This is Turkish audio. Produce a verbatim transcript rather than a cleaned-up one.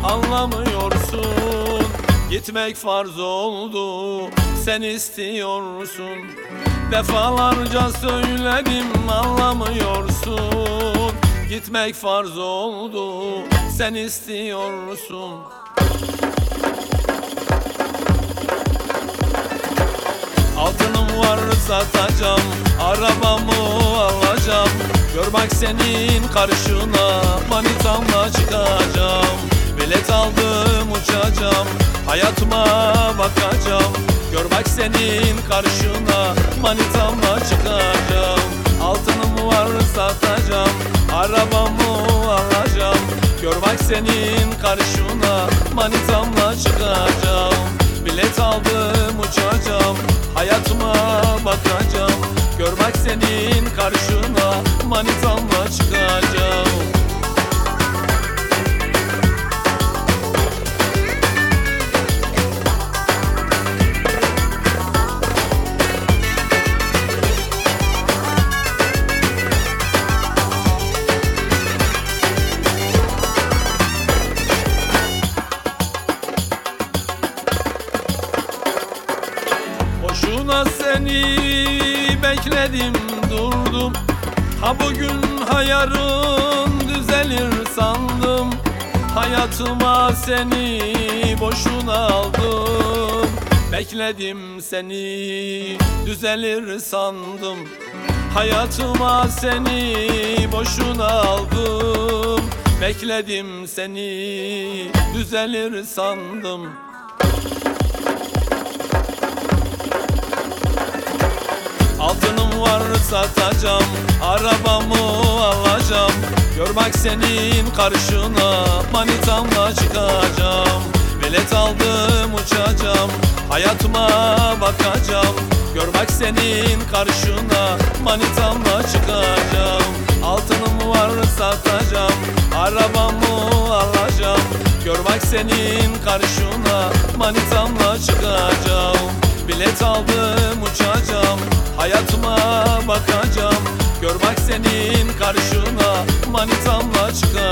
anlamıyorsun. Gitmek farz oldu, sen istiyorsun. Defalarca söyledim, anlamıyorsun. Gitmek farz oldu, sen istiyorsun. Altınım var satacağım, arabamı alacağım. Gör bak senin karşına, manitamla çıkacağım. Bilet aldım uçacağım, hayatıma bakacağım. Gör bak senin karşına, manitamla çıkacağım. Altınım var satacağım, arabamı alacağım. Gör bak senin karşına, manitamla çıkacağım. Bilet aldım uçacağım, hayatıma bakacağım. Gör bak senin karşına, manitamla çıkacağım. Boşuna seni bekledim durdum. Ha bugün hayarın düzelir sandım. Hayatıma seni boşuna aldım. Bekledim seni düzelir sandım. Hayatıma seni boşuna aldım. Bekledim seni düzelir sandım. Altınım var satacağım, arabamı alacağım. Gör bak senin karşına, manitamla çıkacağım. Bilet aldım uçacağım, hayatıma bakacağım. Gör bak senin karşına, manitamla çıkacağım. Altınım var satacağım, arabamı alacağım. Gör bak senin karşına, manitamla çıkacağım. Bilet aldım uçacağım, hayatıma bakacağım. Gör bak senin karşına, manitamla çıkacağım.